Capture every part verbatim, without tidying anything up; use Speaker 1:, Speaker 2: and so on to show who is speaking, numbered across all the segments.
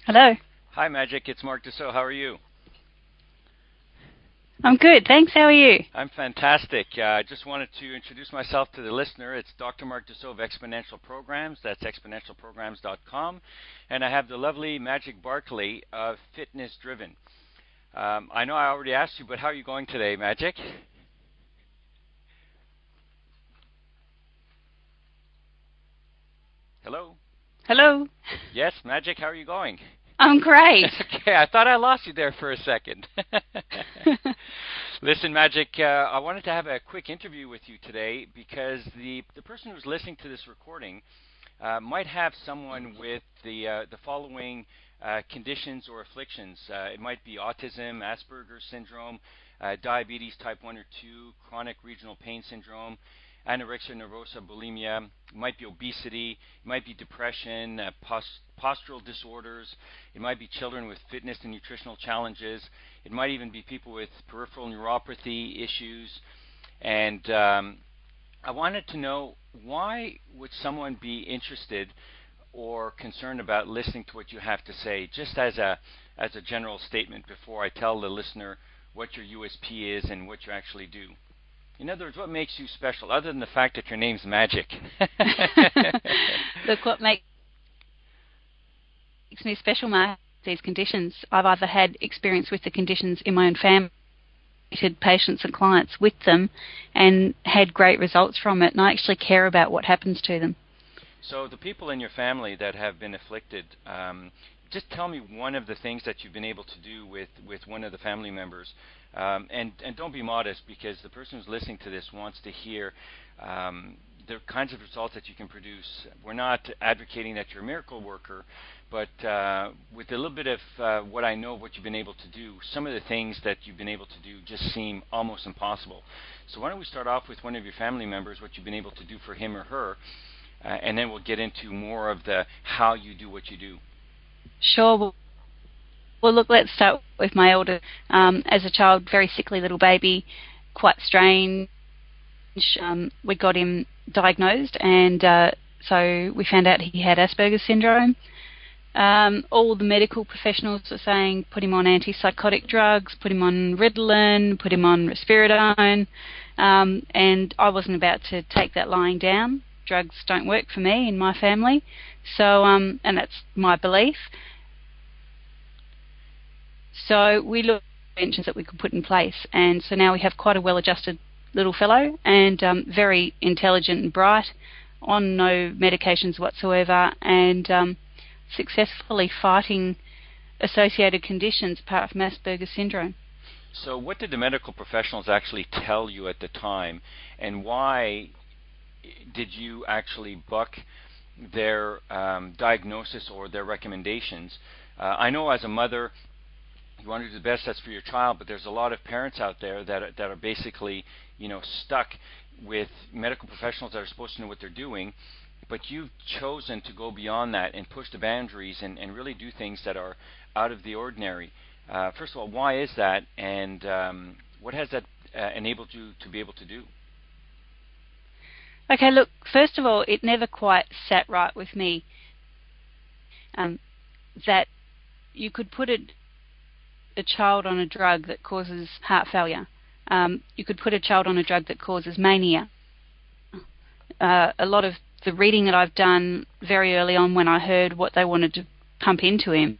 Speaker 1: Hello.
Speaker 2: Hi, Magic. It's Mark Dussault. How are you?
Speaker 1: I'm good, thanks. How are you?
Speaker 2: I'm fantastic. Uh, I just wanted to introduce myself to the listener. It's Doctor Mark Dussault of Exponential Programs. That's exponential programs dot com. And I have the lovely Magic Barkley of Fitness Driven. Um, I know I already asked you, but how are you going today, Magic? Hello?
Speaker 1: Hello.
Speaker 2: Yes, Magic, how are you going?
Speaker 1: I'm great.
Speaker 2: Okay, I thought I lost you there for a second. Listen, Magic, uh, I wanted to have a quick interview with you today because the, the person who's listening to this recording uh, might have someone with the, uh, the following uh, conditions or afflictions. Uh, it might be autism, Asperger's syndrome, uh, diabetes type one or two, chronic regional pain syndrome, anorexia nervosa, bulimia. It might be obesity. It might be depression, uh, post- postural disorders. It might be children with fitness and nutritional challenges. It might even be people with peripheral neuropathy issues. And um, I wanted to know, why would someone be interested or concerned about listening to what you have to say, just as a as a general statement before I tell the listener what your U S P is and what you actually do? In other words, what makes you special, other than the fact that your name's Magic?
Speaker 1: Look, what makes me special, Mark, these conditions. I've either had experience with the conditions in my own family, patients and clients with them, and had great results from it, and I actually care about what happens to them.
Speaker 2: So the people in your family that have been afflicted, um, just tell me one of the things that you've been able to do with, with one of the family members. Um, and, and don't be modest, because the person who's listening to this wants to hear um, the kinds of results that you can produce. We're not advocating that you're a miracle worker, but uh, with a little bit of uh, what I know of what you've been able to do, some of the things that you've been able to do just seem almost impossible. So why don't we start off with one of your family members, what you've been able to do for him or her, uh, and then we'll get into more of the how you do what you do.
Speaker 1: Sure. Well, well look, let's start with my elder. Um, as a child, very sickly little baby, quite strange. Um, we got him diagnosed, and uh, so we found out he had Asperger's syndrome. Um, all the medical professionals were saying put him on antipsychotic drugs, put him on Ritalin, put him on risperidone, um, and I wasn't about to take that lying down. Drugs don't work for me and my family, so um, and that's my belief. So we looked at interventions that we could put in place, and so now we have quite a well-adjusted little fellow, and um, very intelligent and bright, on no medications whatsoever, and um, successfully fighting associated conditions apart from Asperger's syndrome.
Speaker 2: So what did the medical professionals actually tell you at the time, and why did you actually buck their um, diagnosis or their recommendations? Uh, I know as a mother, you want to do the best that's for your child, but there's a lot of parents out there that are, that are basically, you know, stuck with medical professionals that are supposed to know what they're doing, but you've chosen to go beyond that and push the boundaries and, and really do things that are out of the ordinary. Uh, first of all, why is that, and um, what has that uh, enabled you to be able to do?
Speaker 1: Okay, look, first of all, it never quite sat right with me um, that you could put a, a child on a drug that causes heart failure. Um, you could put a child on a drug that causes mania. Uh, a lot of the reading that I've done very early on, when I heard what they wanted to pump into him,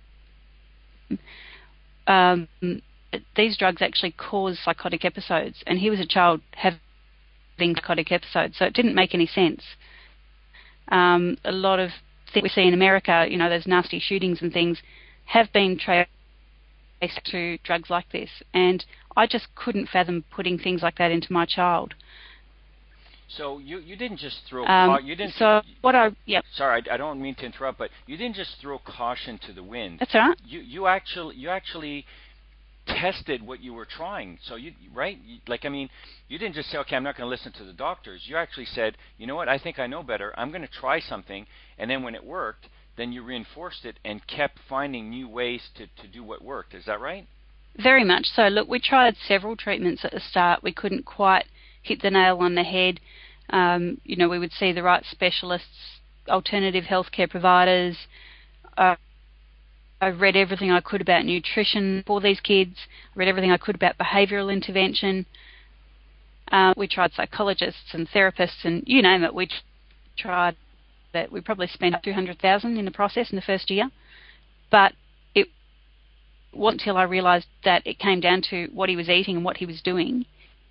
Speaker 1: um, these drugs actually cause psychotic episodes, and he was a child having psychotic episodes, so it didn't make any sense. Um, a lot of things we see in America, you know, those nasty shootings and things, have been traced to drugs like this, and I just couldn't fathom putting things like that into my child.
Speaker 2: So you, you didn't just throw
Speaker 1: um,
Speaker 2: ca- you didn't
Speaker 1: so what I yeah
Speaker 2: sorry I, I don't mean to interrupt, but you didn't just throw caution to the wind.
Speaker 1: That's all right.
Speaker 2: You you actually you actually tested what you were trying. So you right you, like I mean you didn't just say, okay, I'm not going to listen to the doctors. You actually said, you know what, I think I know better. I'm going to try something, and then when it worked, then you reinforced it and kept finding new ways to, to do what worked. Is that right?
Speaker 1: Very much so. Look, we tried several treatments at the start. We couldn't quite hit the nail on the head. Um, you know, we would see the right specialists, alternative healthcare providers, uh, I've read everything I could about nutrition for these kids. I read everything I could about behavioural intervention. Uh, we tried psychologists and therapists and you name it. We tried that. We probably spent two hundred thousand dollars in the process in the first year. But it wasn't until I realised that it came down to what he was eating and what he was doing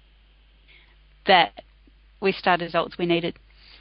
Speaker 1: that we started the results we needed.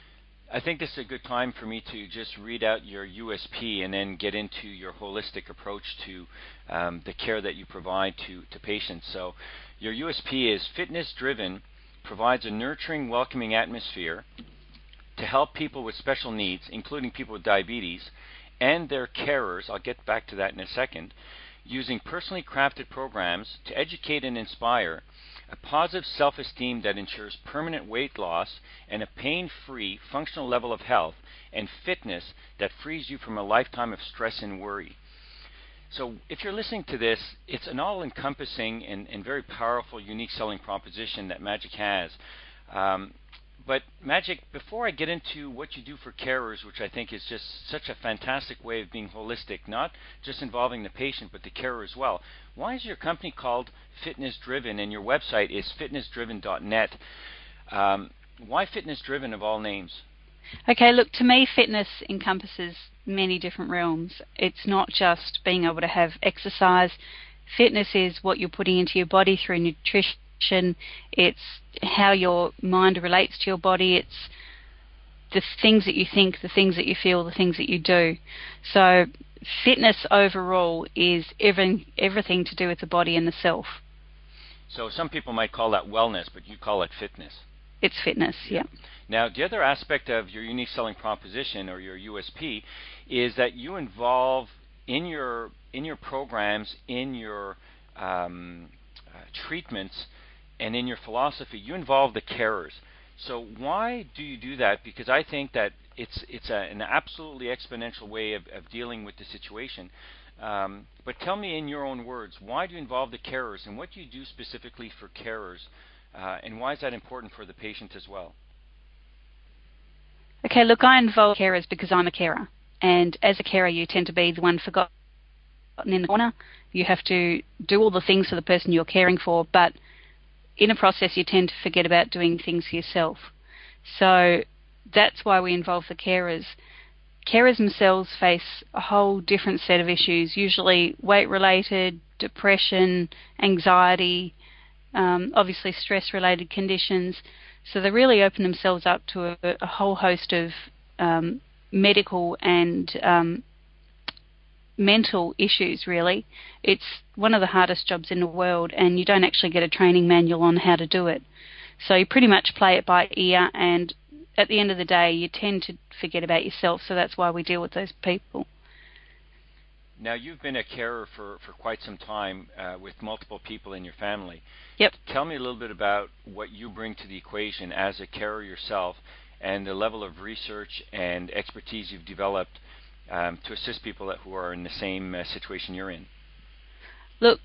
Speaker 2: I think this is a good time for me to just read out your U S P and then get into your holistic approach to um, the care that you provide to, to patients. So your U S P is fitness driven, provides a nurturing, welcoming atmosphere to help people with special needs, including people with diabetes, and their carers, I'll get back to that in a second, using personally crafted programs to educate and inspire, a positive self-esteem that ensures permanent weight loss, and a pain-free, functional level of health and fitness that frees you from a lifetime of stress and worry. So if you're listening to this, it's an all-encompassing and, and very powerful, unique selling proposition that Magic has. Um, But Magic, before I get into what you do for carers, which I think is just such a fantastic way of being holistic, not just involving the patient but the carer as well, why is your company called Fitness Driven and your website is fitness driven dot net? Um, why Fitness Driven of all names?
Speaker 1: Okay, look, to me fitness encompasses many different realms. It's not just being able to have exercise. Fitness is what you're putting into your body through nutrition. It's how your mind relates to your body. It's the things that you think, the things that you feel, the things that you do. So fitness overall is everything, everything to do with the body and the self.
Speaker 2: So some people might call that wellness, but you call it fitness.
Speaker 1: It's fitness, yeah. yeah.
Speaker 2: Now, the other aspect of your unique selling proposition or your U S P is that you involve in your in your programs, in your um, uh, treatments, and in your philosophy, you involve the carers. So why do you do that? Because I think that it's it's a, an absolutely exponential way of, of dealing with the situation. Um, but tell me in your own words, why do you involve the carers, and what do you do specifically for carers, uh, and why is that important for the patient as well?
Speaker 1: Okay, look, I involve carers because I'm a carer, and as a carer, you tend to be the one forgotten in the corner. You have to do all the things for the person you're caring for, but in a process, you tend to forget about doing things for yourself. So that's why we involve the carers. Carers themselves face a whole different set of issues, usually weight-related, depression, anxiety, um, obviously stress-related conditions. So they really open themselves up to a, a whole host of um, medical and um, mental issues, really. It's one of the hardest jobs in the world, and you don't actually get a training manual on how to do it. So you pretty much play it by ear, and at the end of the day, you tend to forget about yourself, so that's why we deal with those people.
Speaker 2: Now, you've been a carer for, for quite some time uh, with multiple people in your family.
Speaker 1: Yep.
Speaker 2: Tell me a little bit about what you bring to the equation as a carer yourself and the level of research and expertise you've developed um, to assist people who are in the same uh, situation you're in.
Speaker 1: Look,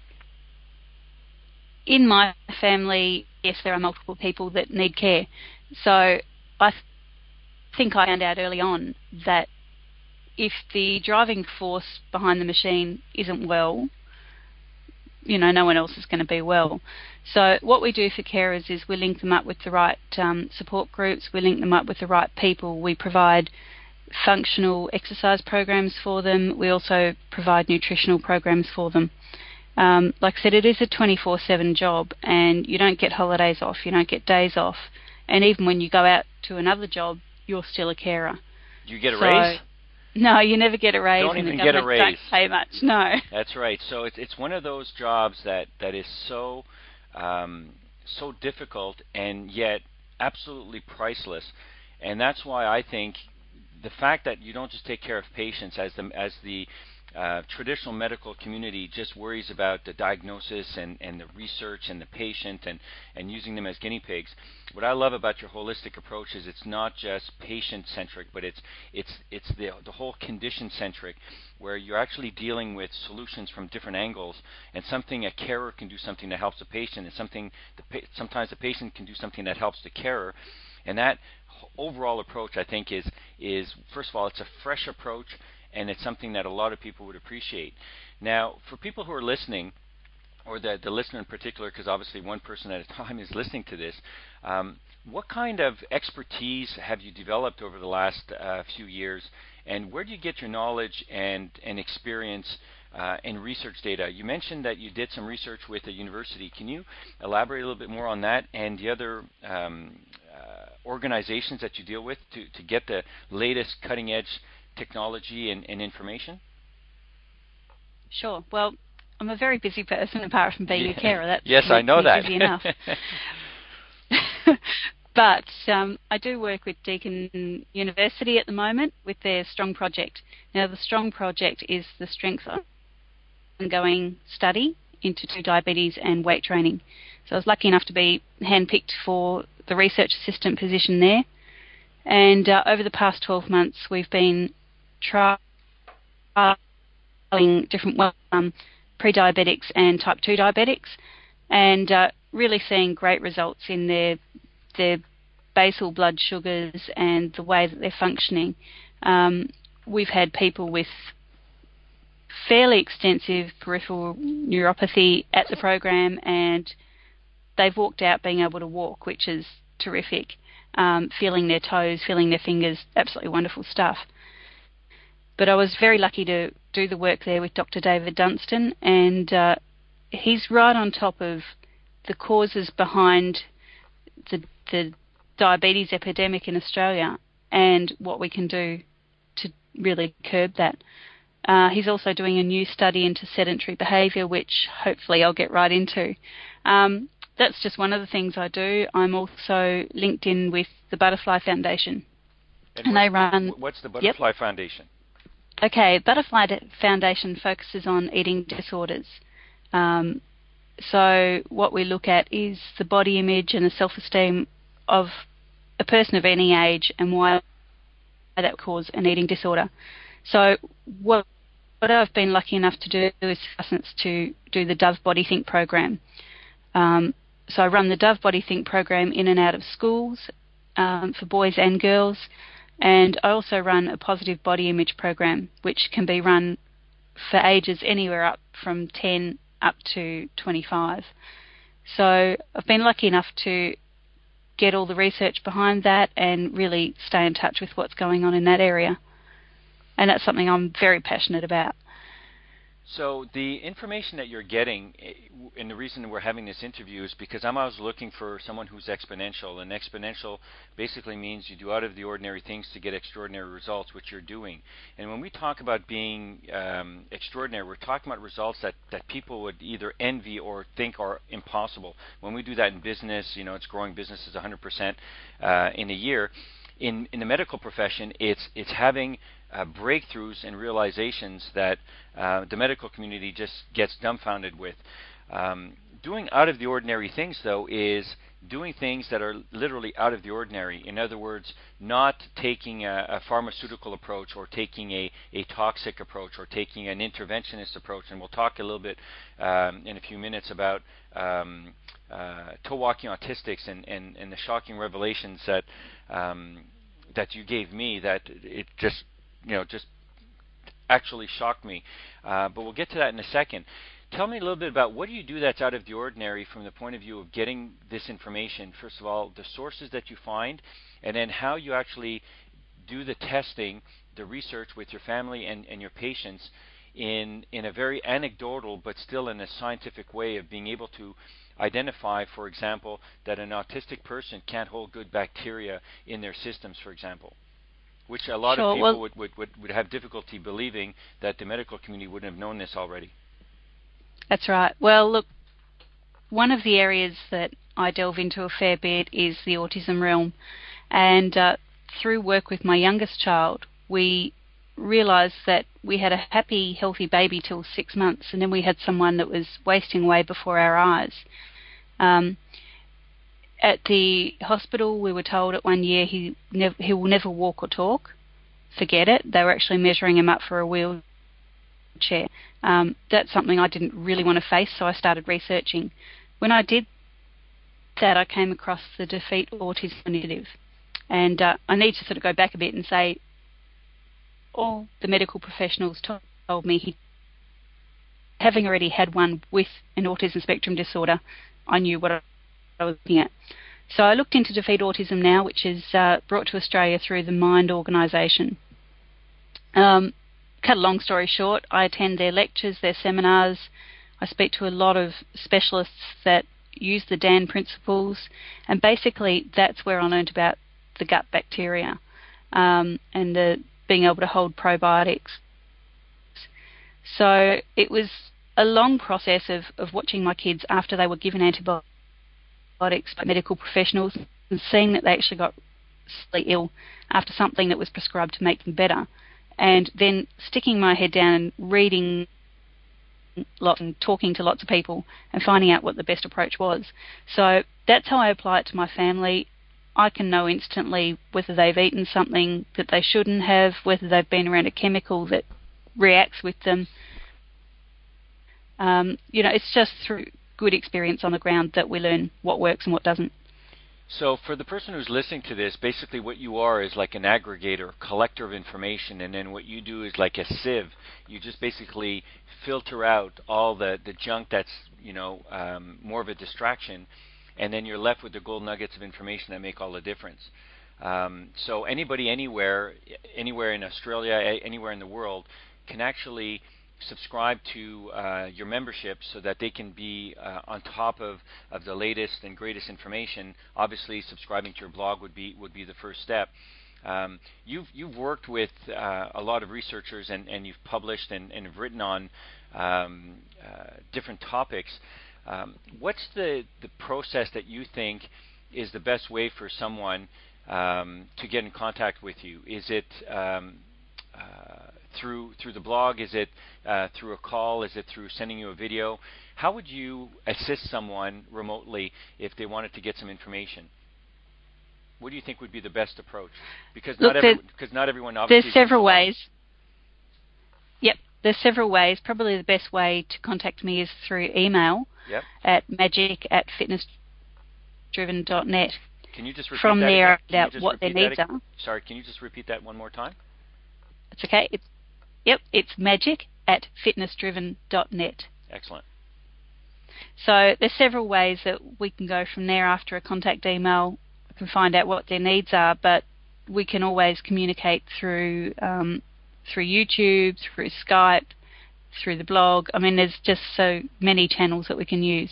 Speaker 1: in my family, yes, there are multiple people that need care. So I th- think I found out early on that if the driving force behind the machine isn't well, you know, no one else is going to be well. So what we do for carers is we link them up with the right um, support groups, we link them up with the right people, we provide functional exercise programs for them, we also provide nutritional programs for them. Um, like I said, it is a twenty-four seven job, and you don't get holidays off, you don't get days off, and even when you go out to another job, you're still a carer.
Speaker 2: Do you get a
Speaker 1: so,
Speaker 2: raise?
Speaker 1: No, you never get a raise.
Speaker 2: Don't
Speaker 1: and
Speaker 2: even
Speaker 1: the
Speaker 2: get a
Speaker 1: government
Speaker 2: raise.
Speaker 1: Don't pay much. No.
Speaker 2: That's right. So it's it's one of those jobs that, that is so um, so difficult and yet absolutely priceless, and that's why I think the fact that you don't just take care of patients as the as the uh, traditional medical community just worries about the diagnosis and, and the research and the patient and, and using them as guinea pigs. What I love about your holistic approach is it's not just patient-centric, but it's it's it's the the whole condition-centric, where you're actually dealing with solutions from different angles, and something a carer can do something that helps the patient, and something the pa- sometimes the patient can do something that helps the carer, and that overall approach I think is is first of all it's a fresh approach. and it's something that a lot of people would appreciate. Now, for people who are listening, or the, the listener in particular, because obviously one person at a time is listening to this, um, what kind of expertise have you developed over the last uh, few years, and where do you get your knowledge and, and experience uh, and research data? You mentioned that you did some research with a university. Can you elaborate a little bit more on that and the other um, uh, organizations that you deal with to, to get the latest cutting-edge technology and, and information?
Speaker 1: Sure. Well, I'm a very busy person apart from being
Speaker 2: yeah.
Speaker 1: a carer. That's
Speaker 2: yes, I know that.
Speaker 1: Busy enough. But um, I do work with Deakin University at the moment with their STRONG project. Now, the STRONG project is the strength ongoing study into diabetes and weight training. So I was lucky enough to be handpicked for the research assistant position there. And uh, over the past twelve months, we've been trialling different um, pre-diabetics and type two diabetics, and uh, really seeing great results in their their basal blood sugars and the way that they're functioning. Um, we've had people with fairly extensive peripheral neuropathy at the program, and they've walked out being able to walk, which is terrific. Um, feeling their toes, feeling their fingers, absolutely wonderful stuff. But I was very lucky to do the work there with Doctor David Dunstan, and uh, he's right on top of the causes behind the, the diabetes epidemic in Australia and what we can do to really curb that. Uh, he's also doing a new study into sedentary behaviour, which hopefully I'll get right into. Um, that's just one of the things I do. I'm also linked in with the Butterfly Foundation.
Speaker 2: And,
Speaker 1: and
Speaker 2: what,
Speaker 1: they run...
Speaker 2: What's the Butterfly
Speaker 1: yep.
Speaker 2: Foundation?
Speaker 1: Okay, Butterfly Foundation focuses on eating disorders. Um, so what we look at is the body image and the self-esteem of a person of any age and why that would cause an eating disorder. So what, what I've been lucky enough to do is to do the Dove Body Think program. Um, so I run the Dove Body Think program in and out of schools um, for boys and girls. And I also run a positive body image program, which can be run for ages anywhere up from ten up to twenty-five. So I've been lucky enough to get all the research behind that and really stay in touch with what's going on in that area. And that's something I'm very passionate about.
Speaker 2: So the information that you're getting, and the reason we're having this interview is because I'm always looking for someone who's exponential, and exponential basically means you do out of the ordinary things to get extraordinary results, which you're doing. And when we talk about being um, extraordinary, we're talking about results that, that people would either envy or think are impossible. When we do that in business, you know, it's growing businesses one hundred percent uh, in a year. In, in the medical profession, it's it's having uh, breakthroughs and realizations that uh, the medical community just gets dumbfounded with. Um, doing out of the ordinary things, though, is doing things that are literally out of the ordinary. In other words, not taking a, a pharmaceutical approach or taking a, a toxic approach or taking an interventionist approach. And we'll talk a little bit um, in a few minutes about um, uh, toe walking autistics and, and, and the shocking revelations that um, that you gave me, that it just you know just actually shocked me. Uh, but we'll get to that in a second. Tell me a little bit about what do you do that's out of the ordinary from the point of view of getting this information. First of all, the sources that you find, and then how you actually do the testing, the research with your family and, and your patients in in a very anecdotal but still in a scientific way of being able to identify, for example, that an autistic person can't hold good bacteria in their systems, for example, which a lot
Speaker 1: sure,
Speaker 2: of people
Speaker 1: well,
Speaker 2: would, would, would, would have difficulty believing that the medical community wouldn't have known this already.
Speaker 1: That's right. Well, look, one of the areas that I delve into a fair bit is the autism realm. And uh, through work with my youngest child, we realised that we had a happy, healthy baby till six months, and then we had someone that was wasting away before our eyes. Um, at the hospital, we were told at one year he, nev- he will never walk or talk. Forget it. They were actually measuring him up for a wheelchair. Um, that's something I didn't really want to face, so I started researching. When I did that, I came across the Defeat Autism Initiative. And uh, I need to sort of go back a bit and say all the medical professionals told me he, having already had one with an autism spectrum disorder, I knew what I was looking at. So I looked into Defeat Autism Now, which is uh, brought to Australia through the Mind organisation. Um, cut a long story short, I attend their lectures, their seminars. I speak to a lot of specialists that use the D A N principles, and basically that's where I learned about the gut bacteria um, and the, being able to hold probiotics. So it was a long process of, of watching my kids after they were given antibiotics by medical professionals and seeing that they actually got slightly ill after something that was prescribed to make them better, and then sticking my head down and reading lots and talking to lots of people and finding out what the best approach was. So that's how I apply it to my family. I can know instantly whether they've eaten something that they shouldn't have, whether they've been around a chemical that reacts with them. Um, you know, it's just through good experience on the ground that we learn what works and what doesn't.
Speaker 2: So for the person who's listening to this, basically what you are is like an aggregator, collector of information, and then what you do is like a sieve. You just basically filter out all the, the junk that's, you know, um, more of a distraction, and then you're left with the gold nuggets of information that make all the difference. Um, so anybody anywhere, anywhere in Australia, anywhere in the world, can actually subscribe to uh, your membership so that they can be uh, on top of, of the latest and greatest information. Obviously, subscribing to your blog would be would be the first step. Um, you've you've worked with uh, a lot of researchers and, and you've published and, and have written on um, uh, different topics. Um, what's the the process that you think is the best way for someone um, to get in contact with you? Is it um, uh, through through the blog? Is it uh, through a call? Is it through sending you a video? How would you assist someone remotely if they wanted to get some information? What do you think would be the best approach? Because
Speaker 1: Look,
Speaker 2: not every, because not everyone obviously.
Speaker 1: There's several ways. Yep, there's several ways. Probably the best way to contact me is through email
Speaker 2: yep.
Speaker 1: at magic at fitness driven dot net.
Speaker 2: Can you just repeat
Speaker 1: From
Speaker 2: that
Speaker 1: there,
Speaker 2: again?
Speaker 1: out what their needs are.
Speaker 2: Sorry, can you just repeat that one more time?
Speaker 1: It's okay. It's, yep, it's magic at fitness driven dot net.
Speaker 2: Excellent.
Speaker 1: So there's several ways that we can go from there after a contact email. We can find out what their needs are, but we can always communicate through um, through YouTube, through Skype, through the blog. I mean, there's just so many channels that we can use.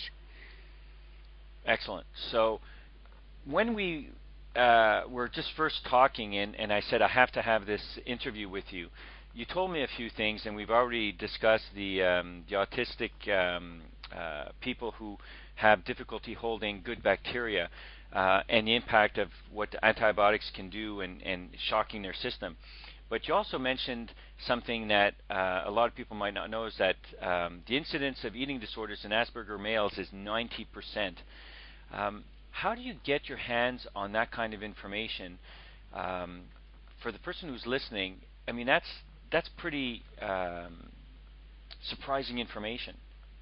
Speaker 2: Excellent. So when we uh, were just first talking, and, and I said I have to have this interview with you, you told me a few things, and we've already discussed the um, the autistic um, uh, people who have difficulty holding good bacteria uh, and the impact of what antibiotics can do and, and shocking their system. But you also mentioned something that uh, a lot of people might not know, is that um, the incidence of eating disorders in Asperger males is ninety percent. Um, how do you get your hands on that kind of information? Um, for the person who's listening, I mean, that's that's pretty um, surprising information.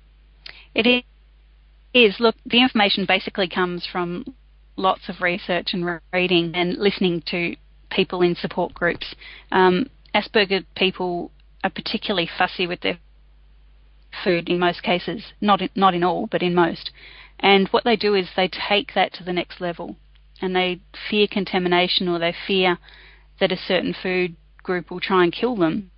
Speaker 1: It is. Look, the information basically comes from lots of research and reading and listening to people in support groups. Um, Asperger people are particularly fussy with their food in most cases, not in, not in all, but in most. And what they do is they take that to the next level, and they fear contamination, or they fear that a certain food group will try and kill them.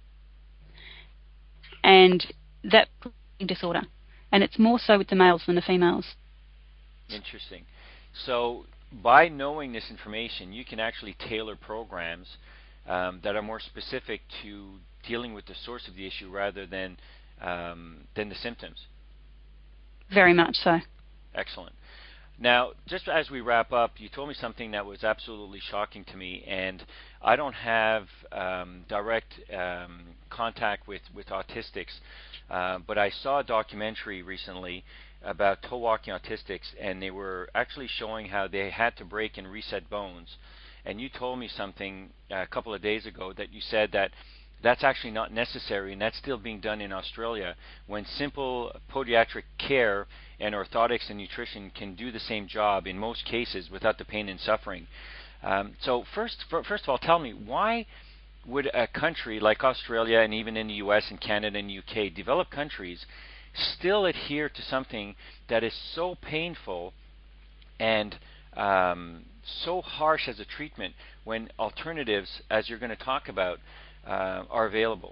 Speaker 1: And that disorder. And it's more so with the males than the females.
Speaker 2: Interesting. So by knowing this information, you can actually tailor programs um, that are more specific to dealing with the source of the issue rather than um, than the symptoms.
Speaker 1: Very much so.
Speaker 2: Excellent. Now, just as we wrap up, you told me something that was absolutely shocking to me, and I don't have um, direct um, contact with, with autistics, uh, but I saw a documentary recently about toe walking autistics, and they were actually showing how they had to break and reset bones. And you told me something uh, a couple of days ago that you said that that's actually not necessary, and that's still being done in Australia, when simple podiatric care and orthotics and nutrition can do the same job in most cases without the pain and suffering. Um, so first, for, first of all, tell me, why would a country like Australia, and even in the U S and Canada and U K, developed countries, still adhere to something that is so painful and um, so harsh as a treatment when alternatives, as you're going to talk about, uh, are available?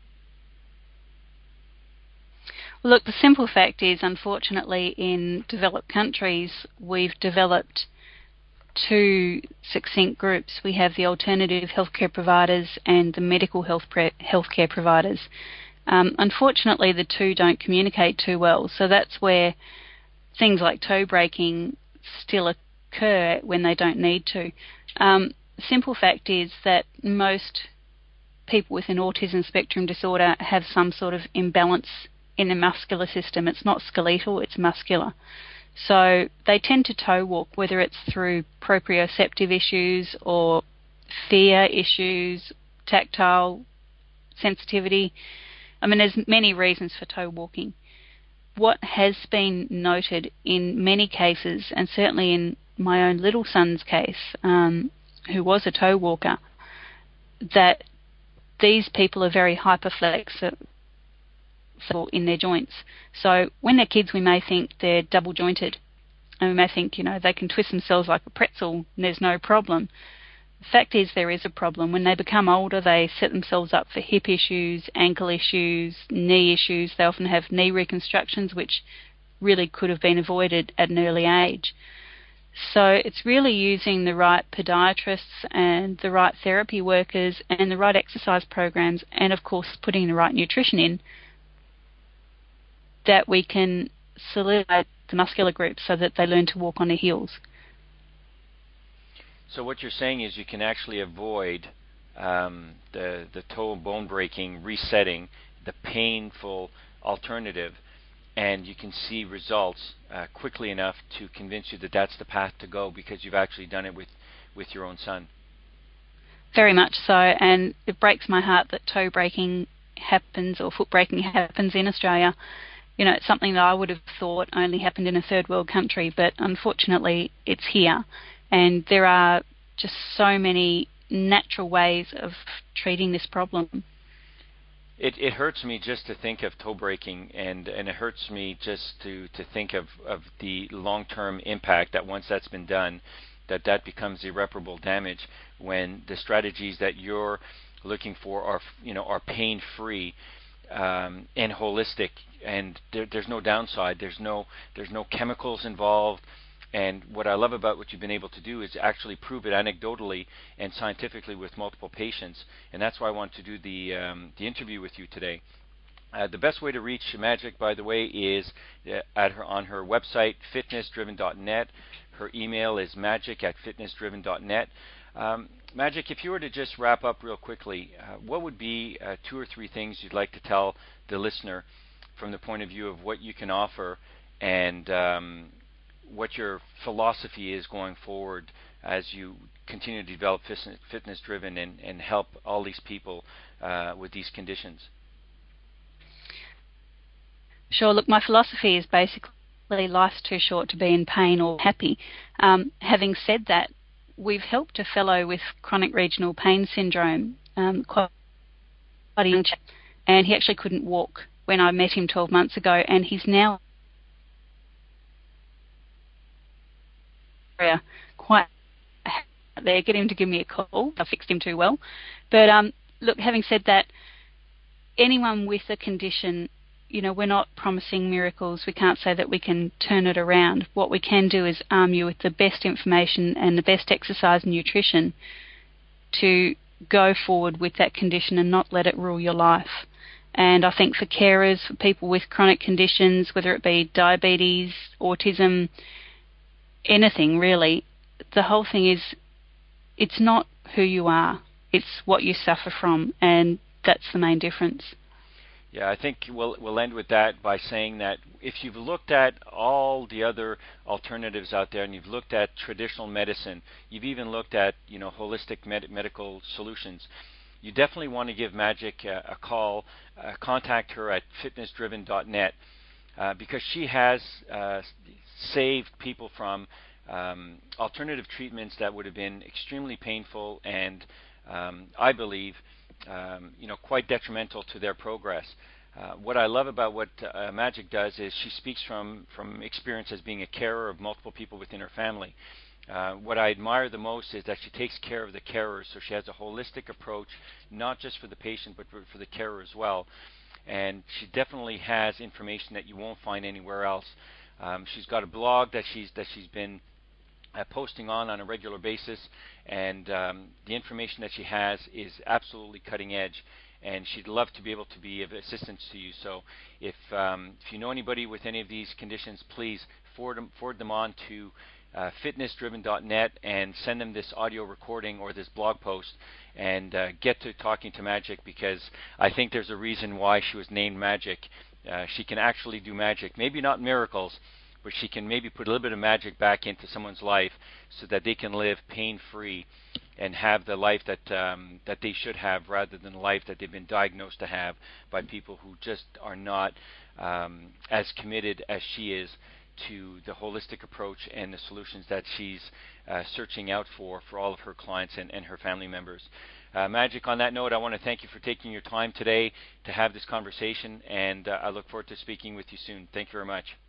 Speaker 1: Look, the simple fact is, unfortunately, in developed countries, we've developed two succinct groups. We have the alternative healthcare providers and the medical health pre- healthcare providers. Um, unfortunately, the two don't communicate too well, so that's where things like toe breaking still occur when they don't need to. Um, the simple fact is that most people with an autism spectrum disorder have some sort of imbalance in the muscular system. It's not skeletal, it's muscular. So they tend to toe walk, whether it's through proprioceptive issues or fear issues, tactile sensitivity. I mean, there's many reasons for toe walking. What has been noted in many cases, and certainly in my own little son's case, um, who was a toe walker, that these people are very hyperflexible in their joints. So when they're kids, we may think they're double jointed, and we may think, you know, they can twist themselves like a pretzel and there's no problem. The fact is, there is a problem. When they become older, they set themselves up for hip issues, ankle issues, knee issues. They often have knee reconstructions, which really could have been avoided at an early age. So it's really using the right podiatrists and the right therapy workers and the right exercise programs, and of course putting the right nutrition in, that we can solidify the muscular group so that they learn to walk on their heels.
Speaker 2: So what you're saying is you can actually avoid um, the, the toe bone breaking, resetting, the painful alternative, and you can see results uh, quickly enough to convince you that that's the path to go because you've actually done it with, with your own son.
Speaker 1: Very much so, and it breaks my heart that toe breaking happens or foot breaking happens in Australia. You know, it's something that I would have thought only happened in a third world country, but unfortunately it's here. And there are just so many natural ways of treating this problem.
Speaker 2: It, it hurts me just to think of toe breaking, and, and it hurts me just to, to think of, of the long-term impact that once that's been done, that that becomes irreparable damage when the strategies that you're looking for are, you know, are pain-free um, and holistic, and there, there's no downside. There's no there's no chemicals involved. And what I love about what you've been able to do is actually prove it anecdotally and scientifically with multiple patients, and that's why I want to do the um, the interview with you today. Uh, the best way to reach Magic, by the way, is uh, at her on her website, fitness driven dot net. Her email is magic at fitness driven dot net. Um, Magic, if you were to just wrap up real quickly, uh, what would be uh, two or three things you'd like to tell the listener from the point of view of what you can offer and um, what your philosophy is going forward as you continue to develop fitness driven and, and help all these people uh, with these conditions?
Speaker 1: Sure. Look, my philosophy is basically life's too short to be in pain or happy. Um, having said that, we've helped a fellow with chronic regional pain syndrome, um, quite a young chap, and he actually couldn't walk when I met him twelve months ago, and he's now quite there. Get him to give me a call. I fixed him too well. But um, look, having said that, anyone with a condition, you know, we're not promising miracles. We can't say that we can turn it around. What we can do is arm you with the best information and the best exercise and nutrition to go forward with that condition and not let it rule your life. And I think for carers, for people with chronic conditions, whether it be diabetes, autism, anything really, the whole thing is it's not who you are, it's what you suffer from, and that's the main difference.
Speaker 2: Yeah, I think we'll we'll end with that by saying that if you've looked at all the other alternatives out there, and you've looked at traditional medicine, you've even looked at, you know, holistic med- medical solutions, you definitely want to give Magic a, a call. Uh, contact her at fitness driven dot net uh, because she has uh, saved people from um, alternative treatments that would have been extremely painful and, um, I believe, um, you know, quite detrimental to their progress. Uh, what I love about what uh, Magic does is she speaks from, from experience as being a carer of multiple people within her family. Uh, what I admire the most is that she takes care of the carers, so she has a holistic approach, not just for the patient, but for, for the carer as well. And she definitely has information that you won't find anywhere else. Um, she's got a blog that she's that she's been uh, posting on on a regular basis, and um, the information that she has is absolutely cutting edge. And she'd love to be able to be of assistance to you. So if um, if you know anybody with any of these conditions, please forward them, forward them on to uh, fitness driven dot net and send them this audio recording or this blog post, and uh, get to talking to Magic, because I think there's a reason why she was named Magic. Uh, she can actually do magic, maybe not miracles, but she can maybe put a little bit of magic back into someone's life so that they can live pain-free and have the life that um, that they should have, rather than the life that they've been diagnosed to have by people who just are not um, as committed as she is to the holistic approach and the solutions that she's uh, searching out for for all of her clients and, and her family members. Uh, Magic, on that note, I want to thank you for taking your time today to have this conversation, and uh, I look forward to speaking with you soon. Thank you very much.